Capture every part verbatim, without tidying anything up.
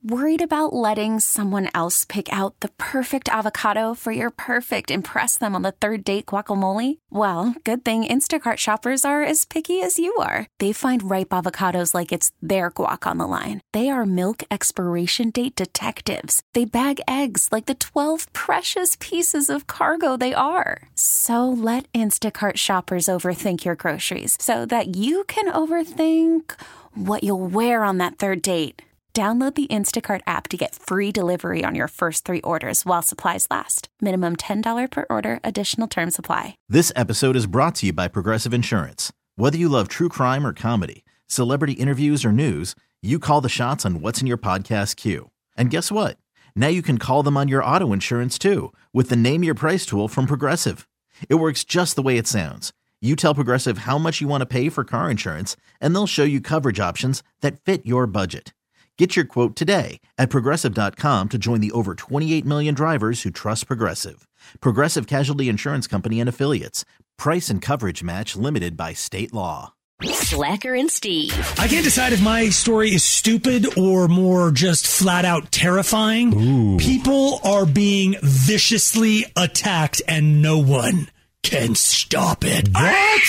Worried about letting someone else pick out the perfect avocado for your perfect impress them on the third date guacamole? Well, good thing Instacart shoppers are as picky as you are. They find ripe avocados like it's their guac on the line. They are milk expiration date detectives. They bag eggs like the twelve precious pieces of cargo they are. So let Instacart shoppers overthink your groceries so that you can overthink what you'll wear on that third date. Download the Instacart app to get free delivery on your first three orders while supplies last. Minimum ten dollars per order. Additional terms apply. This episode is brought to you by Progressive Insurance. Whether you love true crime or comedy, celebrity interviews or news, you call the shots on what's in your podcast queue. And guess what? Now you can call them on your auto insurance too with the Name Your Price tool from Progressive. It works just the way it sounds. You tell Progressive how much you want to pay for car insurance, and they'll show you coverage options that fit your budget. Get your quote today at Progressive dot com to join the over twenty-eight million drivers who trust Progressive. Progressive Casualty Insurance Company and Affiliates. Price and coverage match limited by state law. Slacker and Steve. I can't decide if my story is stupid or more just flat out terrifying. Ooh. People are being viciously attacked and no one can stop it. What?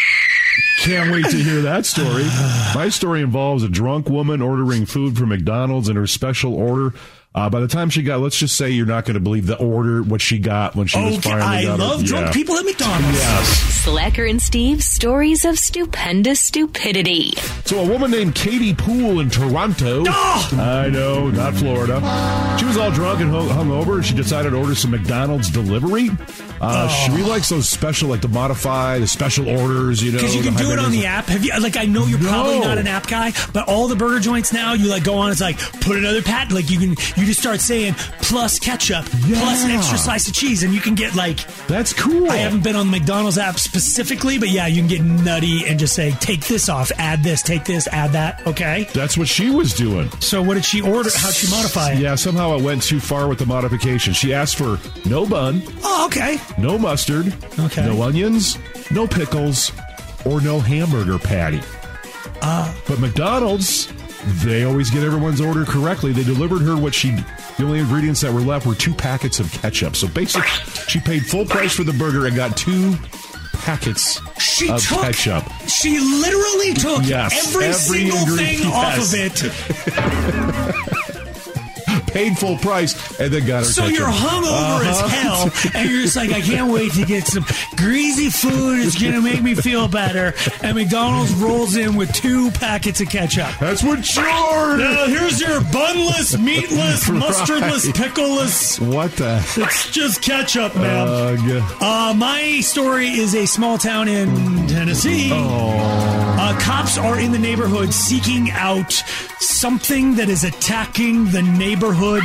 Can't wait to hear that story. My story involves a drunk woman ordering food from McDonald's in her special order. Uh, by the time she got, let's just say you're not going to believe the order, what she got when she was Okay, finally I got love her. drunk Yeah. people at McDonald's. Yes. Slacker and Steve, stories of stupendous stupidity. So a woman named Katie Poole in Toronto. Oh! I know, not Florida. She was all drunk and hung, hungover, and she decided to order some McDonald's delivery. Uh, Oh. She really likes those special, like the modify, the special orders, you know. Because you can the do it on the high- app. Have you? Like, I know you're probably No. not an app guy, but all the burger joints now, you like go on. It's like put another pat. Like you can, you just start saying plus ketchup, Yeah. plus an extra slice of cheese, and you can get like. That's cool. I haven't been on the McDonald's app specifically, but yeah, you can get nutty and just say take this off, add this, take this, add that. Okay. That's what she was doing. So what did she order? How'd she modify it? Yeah, somehow it went too far with the modification. She asked for no bun, Oh, okay. no mustard, Okay. no onions, no pickles, or no hamburger patty. Uh, But McDonald's, they always get everyone's order correctly. They delivered her what she, the only ingredients that were left were two packets of ketchup. So basically, she paid full price for the burger and got two packets she of took. ketchup. She literally took Yes, every, every single thing ingredient, off yes. of it. Paid full price and then got her So ketchup. you're hungover Uh-huh. as hell, and you're just like, I can't wait to get some greasy food. It's gonna make me feel better. And McDonald's rolls in with two packets of ketchup. That's what you ordered. Now here's your bunless, meatless, Right. mustardless, pickleless. What the? It's just ketchup, man. Uh, Uh, my story is a small town in Tennessee. Uh, cops are in the neighborhood seeking out something that is attacking the neighborhood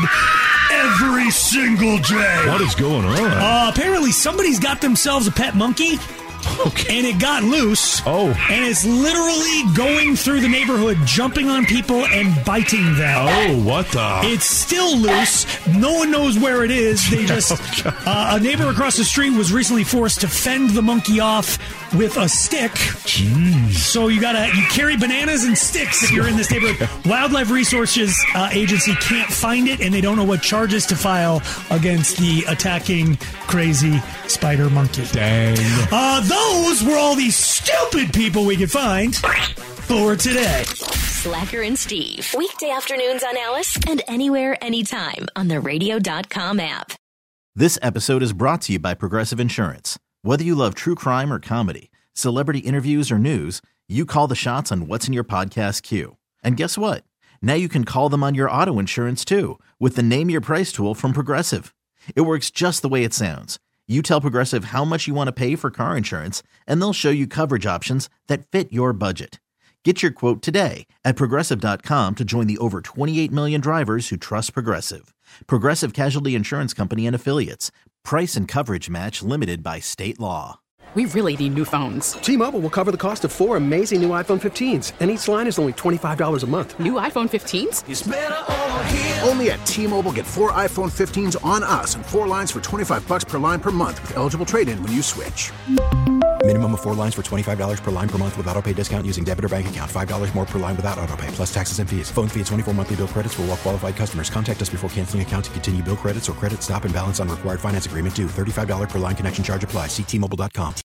every single day. what is going on? Uh, apparently, somebody's got themselves a pet monkey. Okay. And it got loose. Oh. And it's literally going through the neighborhood, jumping on people and biting them. Oh, what the? It's still loose. No one knows where it is. They just uh, a neighbor across the street was recently forced to fend the monkey off with a stick. Jeez. So you gotta you carry bananas and sticks if you're in this neighborhood. Wildlife Resources uh, Agency can't find it, and they don't know what charges to file against the attacking crazy spider monkey. Dang. Uh, those were all these stupid people we could find for today. Slacker and Steve. Weekday afternoons on Alice and anywhere, anytime on the radio dot com app. This episode is brought to you by Progressive Insurance. Whether you love true crime or comedy, celebrity interviews or news, you call the shots on what's in your podcast queue. And guess what? Now you can call them on your auto insurance too with the Name Your Price tool from Progressive. It works just the way it sounds. You tell Progressive how much you want to pay for car insurance, and they'll show you coverage options that fit your budget. Get your quote today at Progressive dot com to join the over twenty-eight million drivers who trust Progressive. Progressive Casualty Insurance Company and Affiliates. Price and coverage match limited by state law. We really need new phones. T-Mobile will cover the cost of four amazing new iPhone fifteens, and each line is only twenty-five dollars a month. New iPhone fifteens? It's better over here. Only at T-Mobile, get four iPhone fifteens on us and four lines for twenty-five bucks per line per month with eligible trade-in when you switch. Minimum of four lines for twenty-five dollars per line per month with auto pay discount using debit or bank account. five dollars more per line without auto pay, plus taxes and fees. Phone fee at twenty-four monthly bill credits for well qualified customers. Contact us before canceling account to continue bill credits or credit stop and balance on required finance agreement due. thirty-five dollars per line connection charge applies. See T Mobile dot com.